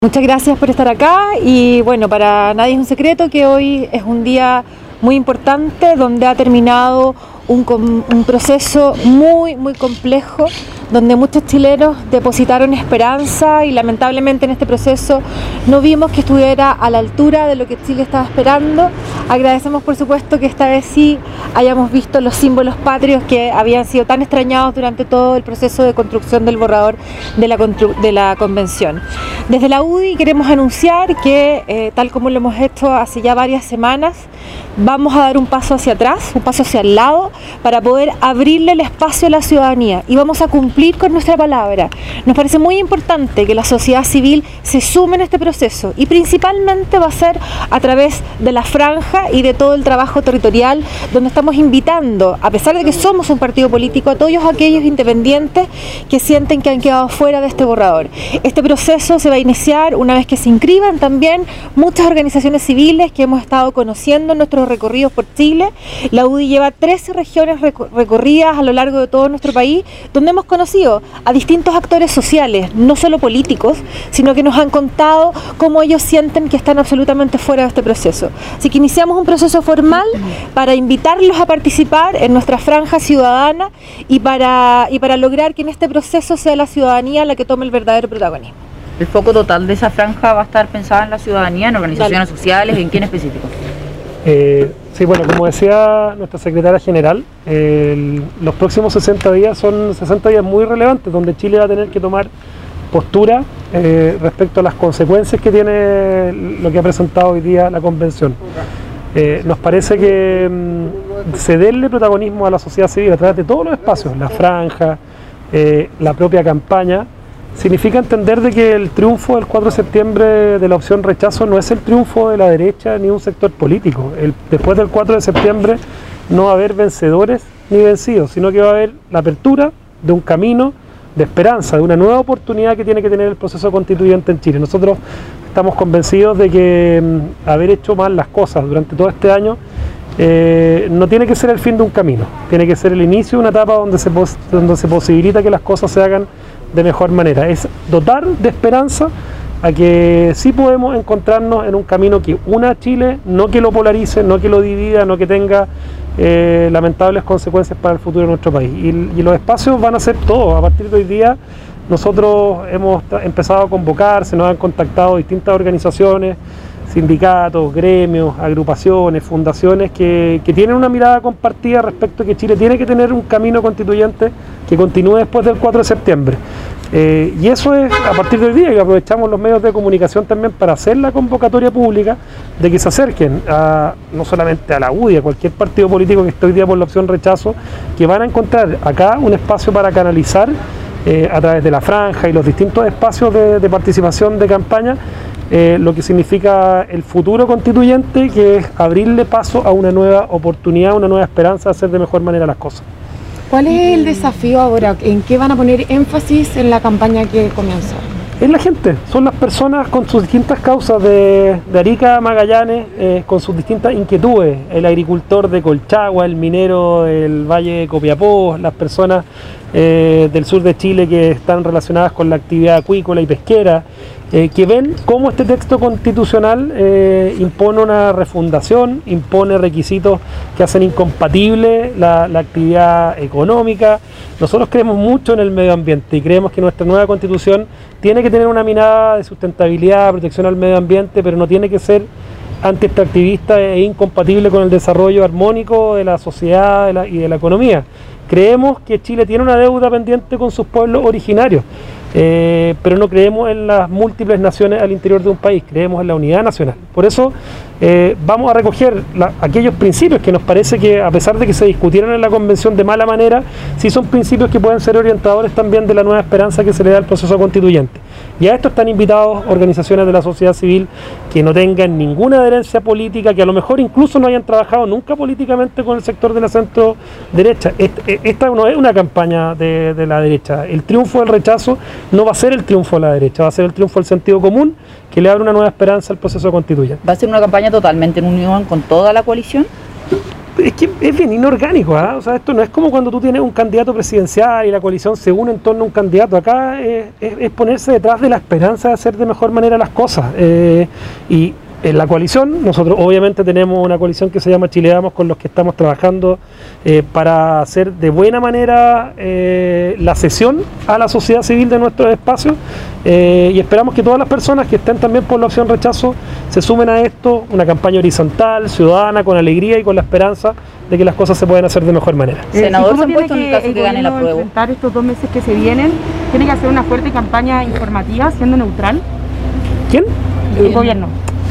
Muchas gracias por estar acá y bueno, para nadie es un secreto que hoy es un día muy importante donde ha terminado un proceso muy complejo, donde muchos chilenos depositaron esperanza y lamentablemente en este proceso no vimos que estuviera a la altura de lo que Chile estaba esperando. Agradecemos por supuesto que esta vez sí hayamos visto los símbolos patrios que habían sido tan extrañados durante todo el proceso de construcción del borrador de la convención. Desde la UDI queremos anunciar que, tal como lo hemos hecho hace ya varias semanas, vamos a dar un paso hacia atrás, un paso hacia el lado, para poder abrirle el espacio a la ciudadanía y vamos a cumplir con nuestra palabra. Nos parece muy importante que la sociedad civil se sume en este proceso y principalmente va a ser a través de la franja y de todo el trabajo territorial, donde estamos invitando, a pesar de que somos un partido político, a todos aquellos independientes que sienten que han quedado fuera de este borrador. Este proceso se va a iniciar una vez que se inscriban también muchas organizaciones civiles que hemos estado conociendo en nuestros recorridos por Chile. La UDI lleva 13 regiones recorridas a lo largo de todo nuestro país, donde hemos conocido a distintos actores sociales, no solo políticos, sino que nos han contado cómo ellos sienten que están absolutamente fuera de este proceso. Así que iniciamos un proceso formal para invitarlos a participar en nuestra franja ciudadana y para lograr que en este proceso sea la ciudadanía la que tome el verdadero protagonismo. ¿El foco total de esa franja va a estar pensada en la ciudadanía, en organizaciones sociales, en quién específico? Sí, bueno, como decía nuestra secretaria general, los próximos 60 días son 60 días muy relevantes, donde Chile va a tener que tomar postura respecto a las consecuencias que tiene lo que ha presentado hoy día la convención. Nos parece que cederle protagonismo a la sociedad civil a través de todos los espacios, la franja, la propia campaña, significa entender de que el triunfo del 4 de septiembre de la opción rechazo no es el triunfo de la derecha ni un sector político. Después del 4 de septiembre no va a haber vencedores ni vencidos, sino que va a haber la apertura de un camino de esperanza, de una nueva oportunidad que tiene que tener el proceso constituyente en Chile. Nosotros estamos convencidos de que haber hecho mal las cosas durante todo este año no tiene que ser el fin de un camino, tiene que ser el inicio de una etapa donde se posibilita que las cosas se hagan de mejor manera. Es dotar de esperanza a que sí podemos encontrarnos en un camino que una a Chile, no que lo polarice, no que lo divida, no que tenga lamentables consecuencias para el futuro de nuestro país. Y los espacios van a ser todos. A partir de hoy día nosotros hemos empezado a convocar, se nos han contactado distintas organizaciones, sindicatos, gremios, agrupaciones, fundaciones que tienen una mirada compartida respecto a que Chile tiene que tener un camino constituyente que continúe después del 4 de septiembre. Y eso es a partir de hoy día, que aprovechamos los medios de comunicación también para hacer la convocatoria pública de que se acerquen no solamente a la UDI, a cualquier partido político que esté hoy día por la opción rechazo, que van a encontrar acá un espacio para canalizar a través de la franja y los distintos espacios de participación de campaña lo que significa el futuro constituyente, que es abrirle paso a una nueva oportunidad, una nueva esperanza de hacer de mejor manera las cosas. ¿Cuál es el desafío ahora? ¿En qué van a poner énfasis en la campaña que comienza? Es la gente, son las personas con sus distintas causas de Arica a Magallanes, con sus distintas inquietudes, el agricultor de Colchagua, el minero del Valle de Copiapó, las personas del sur de Chile que están relacionadas con la actividad acuícola y pesquera, que ven cómo este texto constitucional impone una refundación, impone requisitos que hacen incompatible la actividad económica. Nosotros creemos mucho en el medio ambiente y creemos que nuestra nueva constitución tiene que tener una mirada de sustentabilidad, protección al medio ambiente, pero no tiene que ser anti-extractivista e incompatible con el desarrollo armónico de la sociedad y de la economía. Creemos que Chile tiene una deuda pendiente con sus pueblos originarios, pero no creemos en las múltiples naciones al interior de un país, creemos en la unidad nacional. Por eso vamos a recoger aquellos principios que nos parece que, a pesar de que se discutieron en la convención de mala manera, sí son principios que pueden ser orientadores también de la nueva esperanza que se le da al proceso constituyente. Y a esto están invitados organizaciones de la sociedad civil que no tengan ninguna adherencia política, que a lo mejor incluso no hayan trabajado nunca políticamente con el sector de la centro derecha. Esta no es una campaña de la derecha. El triunfo del rechazo no va a ser el triunfo de la derecha, va a ser el triunfo del sentido común, que le abre una nueva esperanza al proceso constituyente. ¿Va a ser una campaña totalmente en unión con toda la coalición? Es que es bien inorgánico, ¿eh? O sea, esto no es como cuando tú tienes un candidato presidencial y la coalición se une en torno a un candidato. Acá es ponerse detrás de la esperanza de hacer de mejor manera las cosas. Y en la coalición, nosotros obviamente tenemos una coalición que se llama Chile Vamos, con los que estamos trabajando para hacer de buena manera la cesión a la sociedad civil de nuestros espacios, y esperamos que todas las personas que estén también por la opción rechazo se sumen a esto, una campaña horizontal, ciudadana, con alegría y con la esperanza de que las cosas se pueden hacer de mejor manera. Senador, ¿se han puesto en el caso que gane la prueba? Enfrentar estos 2 meses que se vienen, tiene que hacer una fuerte campaña informativa, siendo neutral. ¿Quién? El gobierno.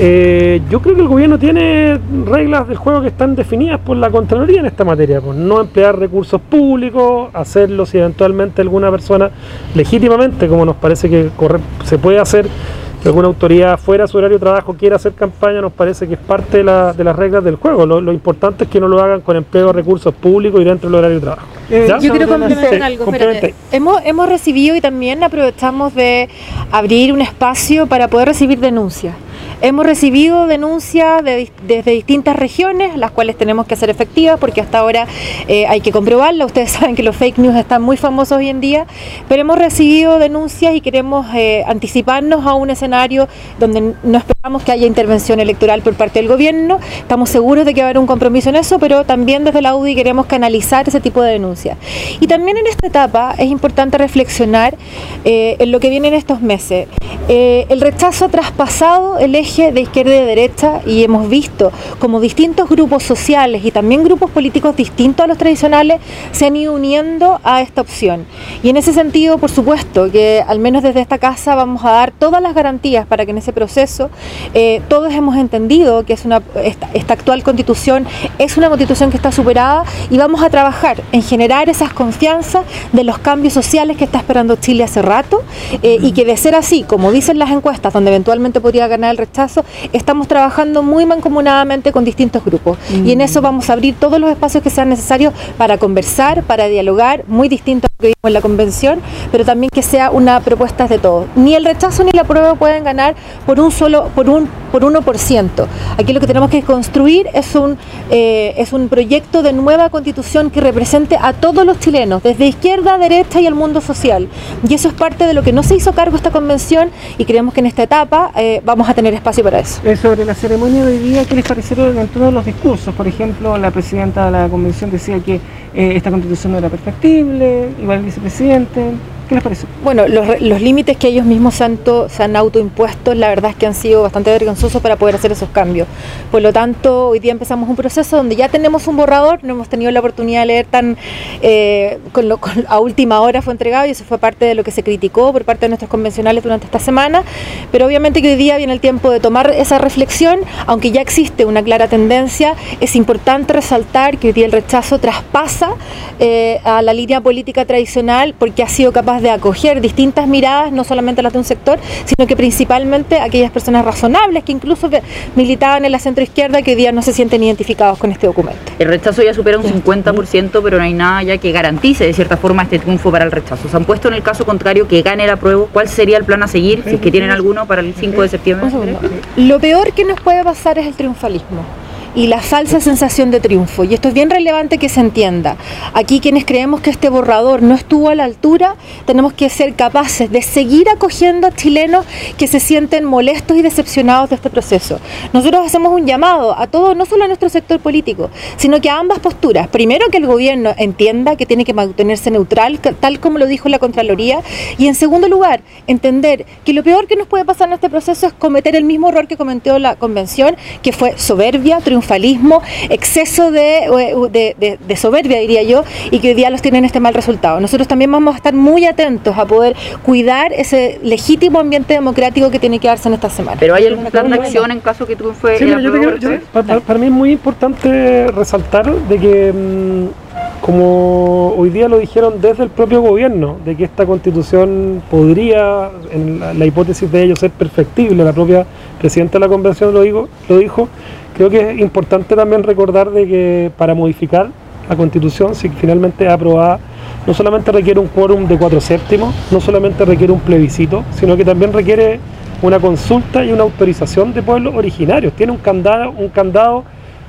Yo creo que el gobierno tiene reglas del juego que están definidas por la Contraloría en esta materia, pues no emplear recursos públicos, hacerlo si eventualmente alguna persona legítimamente, como nos parece que se puede hacer, que alguna autoridad fuera de su horario de trabajo quiera hacer campaña, nos parece que es parte de las reglas del juego. Lo importante es que no lo hagan con empleo de recursos públicos y dentro del horario de trabajo. Yo quiero complementar algo. Espérate. Hemos recibido y también aprovechamos de abrir un espacio para poder recibir denuncias. Hemos recibido denuncias desde distintas regiones, las cuales tenemos que hacer efectivas porque hasta ahora hay que comprobarlas. Ustedes saben que los fake news están muy famosos hoy en día, pero hemos recibido denuncias y queremos anticiparnos a un escenario donde no esperamos que haya intervención electoral por parte del gobierno. Estamos seguros de que va a haber un compromiso en eso, pero también desde la UDI queremos canalizar ese tipo de denuncias. Y también en esta etapa es importante reflexionar en lo que viene en estos meses. El rechazo ha traspasado el eje de izquierda y de derecha y hemos visto como distintos grupos sociales y también grupos políticos distintos a los tradicionales se han ido uniendo a esta opción. Y en ese sentido, por supuesto, que al menos desde esta casa vamos a dar todas las garantías para que en ese proceso todos hemos entendido que esta actual constitución es una constitución que está superada y vamos a trabajar en generar esas confianzas de los cambios sociales que está esperando Chile hace rato y que de ser así, como dicen las encuestas, donde eventualmente podría ganar el rechazo, estamos trabajando muy mancomunadamente con distintos grupos y en eso vamos a abrir todos los espacios que sean necesarios para conversar, para dialogar, muy distinto a lo que vimos en la convención, pero también que sea una propuesta de todos. Ni el rechazo ni la prueba pueden ganar por 1%. Aquí lo que tenemos que construir es un proyecto de nueva constitución que represente a todos los chilenos, desde izquierda, derecha y el mundo social. Y eso es parte de lo que no se hizo cargo esta convención y creemos que en esta etapa vamos a tener espacio para eso. Sobre la ceremonia de hoy día, ¿qué les parecieron en todos los discursos? Por ejemplo, la presidenta de la convención decía que esta constitución no era perfectible, igual el vicepresidente. ¿Qué les pareció? Bueno, los límites que ellos mismos se han autoimpuesto, la verdad es que han sido bastante vergonzosos para poder hacer esos cambios. Por lo tanto, hoy día empezamos un proceso donde ya tenemos un borrador, no hemos tenido la oportunidad de leer a última hora fue entregado y eso fue parte de lo que se criticó por parte de nuestros convencionales durante esta semana, pero obviamente que hoy día viene el tiempo de tomar esa reflexión, aunque ya existe una clara tendencia, es importante resaltar que hoy día el rechazo traspasa a la línea política tradicional porque ha sido capaz de acoger distintas miradas, no solamente las de un sector, sino que principalmente aquellas personas razonables que incluso militaban en la centroizquierda que hoy día no se sienten identificados con este documento. El rechazo ya supera un 50%, pero no hay nada ya que garantice de cierta forma este triunfo para el rechazo. ¿Se han puesto en el caso contrario que gane la prueba? ¿Cuál sería el plan a seguir, si es que tienen alguno, para el 5 de septiembre? Lo peor que nos puede pasar es el triunfalismo y la falsa sensación de triunfo, y esto es bien relevante que se entienda. Aquí quienes creemos que este borrador no estuvo a la altura, tenemos que ser capaces de seguir acogiendo a chilenos que se sienten molestos y decepcionados de este proceso. Nosotros hacemos un llamado a todo, no solo a nuestro sector político, sino que a ambas posturas. Primero, que el gobierno entienda que tiene que mantenerse neutral, tal como lo dijo la Contraloría, y en segundo lugar, entender que lo peor que nos puede pasar en este proceso es cometer el mismo error que cometió la convención, que fue soberbia, triunfalismo, exceso de soberbia, diría yo, y que hoy día los tienen este mal resultado. Nosotros también vamos a estar muy atentos a poder cuidar ese legítimo ambiente democrático que tiene que darse en esta semana. ¿Pero hay algún plan de acción en caso que triunfe? Sí, para mí es muy importante resaltar de que como hoy día lo dijeron desde el propio gobierno, de que esta constitución podría, en la hipótesis de ellos, ser perfectible. La propia presidenta de la convención lo dijo. Creo que es importante también recordar de que para modificar la constitución, si finalmente es aprobada, no solamente requiere un quórum de 4/7, no solamente requiere un plebiscito, sino que también requiere una consulta y una autorización de pueblos originarios. Tiene un candado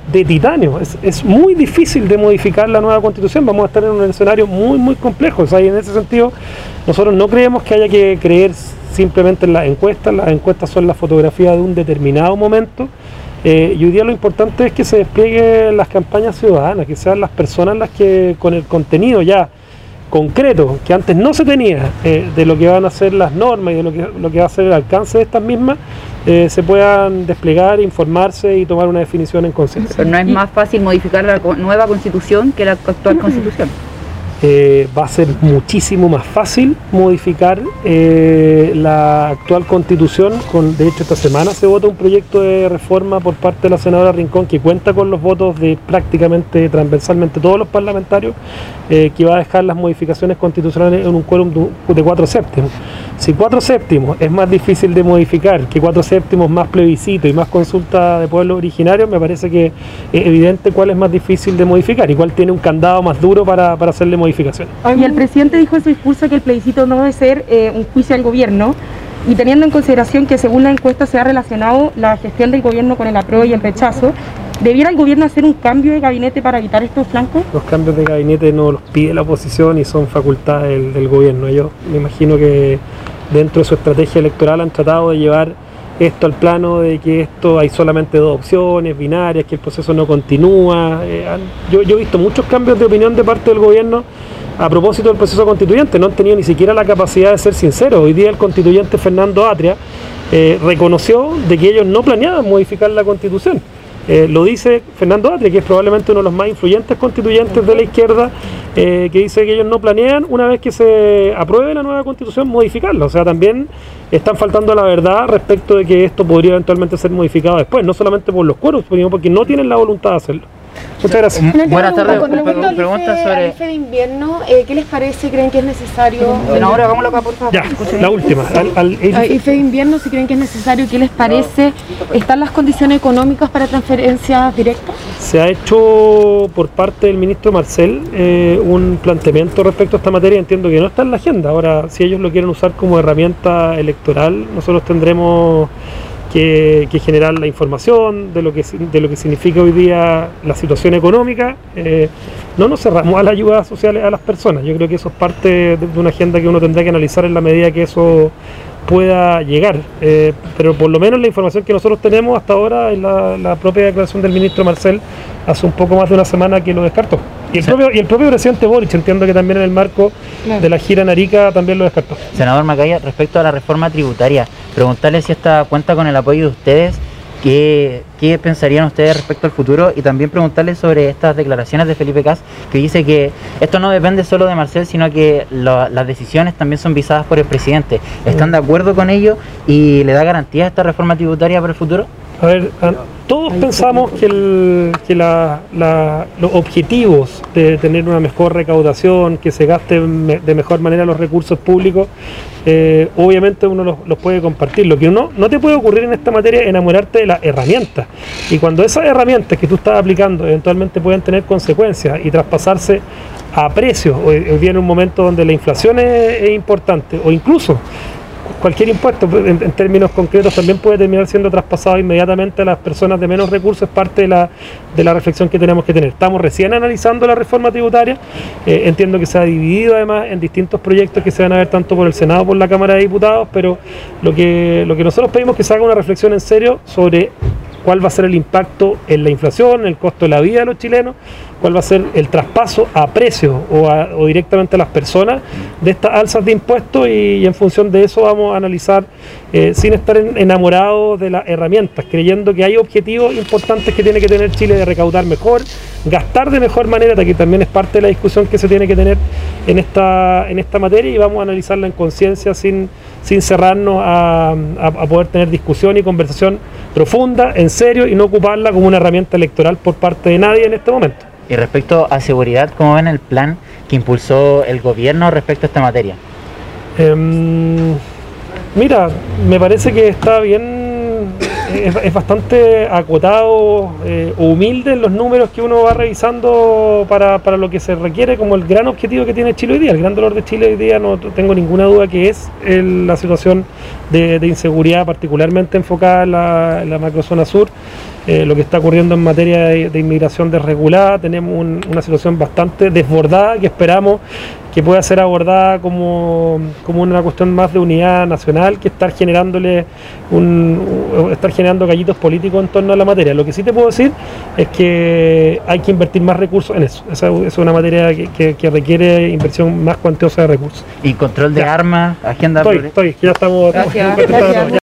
de titanio. Es muy difícil de modificar la nueva constitución. Vamos a estar en un escenario muy, muy complejo. O sea, y en ese sentido, nosotros no creemos que haya que creer simplemente en las encuestas. Las encuestas son la fotografía de un determinado momento. Y hoy día lo importante es que se desplieguen las campañas ciudadanas, que sean las personas las que, con el contenido ya concreto, que antes no se tenía, de lo que van a ser las normas y de lo que va a ser el alcance de estas mismas, se puedan desplegar, informarse y tomar una definición en conciencia. Pero no es más fácil modificar la nueva constitución que la actual constitución. Va a ser muchísimo más fácil modificar la actual constitución. De hecho, esta semana se vota un proyecto de reforma por parte de la senadora Rincón que cuenta con los votos de prácticamente transversalmente todos los parlamentarios, que va a dejar las modificaciones constitucionales en un quórum de 4/7. Si 4/7 es más difícil de modificar que 4/7 más plebiscito y más consulta de pueblos originarios, me parece que es evidente cuál es más difícil de modificar y cuál tiene un candado más duro para hacerle modificación. Y el presidente dijo en su discurso que el plebiscito no debe ser un juicio al gobierno, y teniendo en consideración que según la encuesta se ha relacionado la gestión del gobierno con el apruebo y el rechazo, ¿debiera el gobierno hacer un cambio de gabinete para evitar estos flancos? Los cambios de gabinete no los pide la oposición y son facultad del gobierno. Ellos, me imagino que dentro de su estrategia electoral han tratado de llevar esto al plano de que esto hay solamente dos opciones binarias, que el proceso no continúa. Yo he visto muchos cambios de opinión de parte del gobierno a propósito del proceso constituyente. No han tenido ni siquiera la capacidad de ser sinceros. Hoy día el constituyente Fernando Atria reconoció de que ellos no planeaban modificar la constitución. Lo dice Fernando Atria, que es probablemente uno de los más influyentes constituyentes de la izquierda, que dice que ellos no planean, una vez que se apruebe la nueva constitución, modificarla. O sea, también están faltando a la verdad respecto de que esto podría eventualmente ser modificado después, no solamente por los quórum, sino porque no tienen la voluntad de hacerlo. Muchas gracias. Buenas tardes. Pregunta sobre el IFE de invierno. ¿Qué les parece? ¿Creen que es necesario? Senadora, hagámoslo acá, por favor. Ya, la última. IFE de invierno, si creen que es necesario, ¿qué les parece? ¿Están las condiciones económicas para transferencias directas? Se ha hecho por parte del ministro Marcel un planteamiento respecto a esta materia. Entiendo que no está en la agenda. Ahora, si ellos lo quieren usar como herramienta electoral, nosotros tendremos que generar la información de lo que significa hoy día la situación económica. No nos cerramos a la ayuda social a las personas. Yo creo que eso es parte de una agenda que uno tendrá que analizar en la medida que eso pueda llegar, pero por lo menos la información que nosotros tenemos hasta ahora es la propia declaración del ministro Marcel hace un poco más de una semana que lo descartó. Y el propio presidente Boric, entiendo que también en el marco de la gira en Arica también lo descartó. Senador Macaya, respecto a la reforma tributaria, preguntarle si esta cuenta con el apoyo de ustedes, ¿qué pensarían ustedes respecto al futuro? Y también preguntarle sobre estas declaraciones de Felipe Kast, que dice que esto no depende solo de Marcel, sino que las decisiones también son visadas por el presidente. ¿Están de acuerdo con ello y le da garantía a esta reforma tributaria para el futuro? A ver, todos pensamos que los objetivos de tener una mejor recaudación, que se gasten de mejor manera los recursos públicos, obviamente uno los puede compartir. Lo que no te puede ocurrir en esta materia es enamorarte de las herramientas. Y cuando esas herramientas que tú estás aplicando eventualmente pueden tener consecuencias y traspasarse a precios, o viene un momento donde la inflación es importante, o incluso cualquier impuesto en términos concretos también puede terminar siendo traspasado inmediatamente a las personas de menos recursos, es parte de la reflexión que tenemos que tener. Estamos recién analizando la reforma tributaria, entiendo que se ha dividido además en distintos proyectos que se van a ver tanto por el Senado como por la Cámara de Diputados, pero lo que nosotros pedimos es que se haga una reflexión en serio sobre cuál va a ser el impacto en la inflación, en el costo de la vida de los chilenos, cuál va a ser el traspaso a precios o directamente a las personas de estas alzas de impuestos, y en función de eso vamos a analizar sin estar enamorados de las herramientas, creyendo que hay objetivos importantes que tiene que tener Chile de recaudar mejor, gastar de mejor manera, que también es parte de la discusión que se tiene que tener en esta materia, y vamos a analizarla en conciencia sin cerrarnos a poder tener discusión y conversación profunda, en serio, y no ocuparla como una herramienta electoral por parte de nadie en este momento. Y respecto a seguridad, ¿cómo ven el plan que impulsó el gobierno respecto a esta materia? Mira, me parece que está bien, es bastante acotado, humilde en los números que uno va revisando para lo que se requiere como el gran objetivo que tiene Chile hoy día. El gran dolor de Chile hoy día, no tengo ninguna duda que es la situación de inseguridad, particularmente enfocada en la macrozona sur. lo que está ocurriendo en materia de inmigración desregulada. Tenemos una situación bastante desbordada que esperamos que pueda ser abordada como una cuestión más de unidad nacional que estar generando gallitos políticos en torno a la materia. Lo que sí te puedo decir es que hay que invertir más recursos en eso. Esa es una materia que requiere inversión más cuantiosa de recursos. Y control de armas, agenda... Estoy, que ya estamos... Gracias.